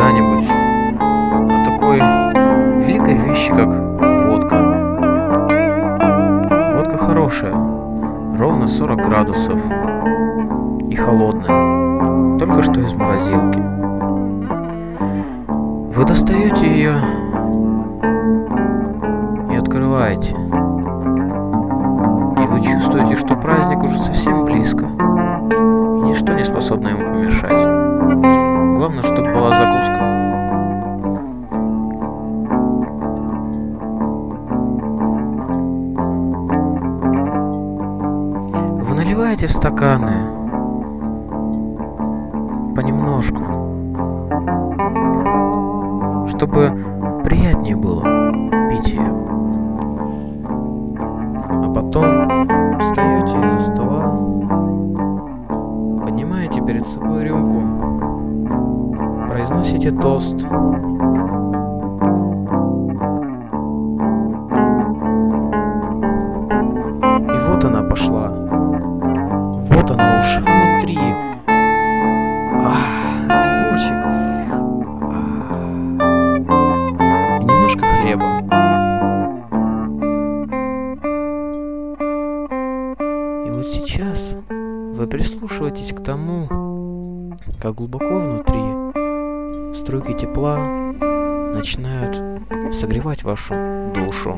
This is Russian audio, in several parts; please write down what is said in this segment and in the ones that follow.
когда-нибудь о такой великой вещи, как водка. Водка хорошая, ровно 40 градусов и холодная, только что из морозилки. Вы достаете ее и открываете. И вы чувствуете, что праздник уже совсем близко. И ничто не способно ему помешать. Главное, чтобы была закуска. Вы наливаете в стаканы понемножку, чтобы приятнее было пить ее. А потом встаете из-за стола, поднимаете перед собой рюмку, произносите тост. И вот она пошла. Вот она уже внутри. Огурчик. И немножко хлеба. И вот сейчас вы прислушиваетесь к тому, как глубоко внутри струйки тепла начинают согревать вашу душу.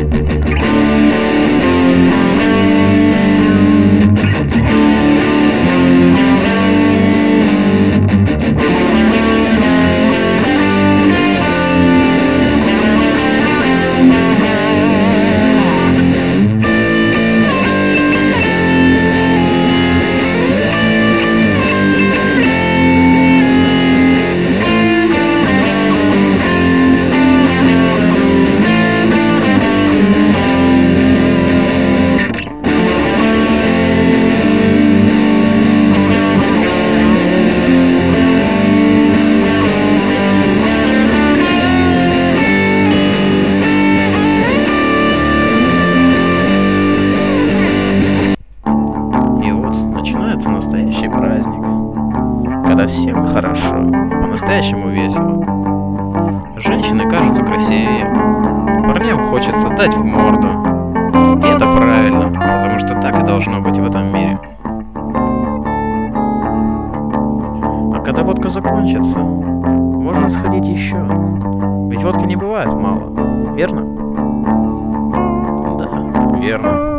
Настоящий праздник, когда всем хорошо, по-настоящему весело. Женщины кажутся красивее, парням хочется дать в морду. И это правильно, потому что так и должно быть в этом мире. А когда водка закончится, можно сходить еще. Ведь водки не бывает мало, верно? Да, верно.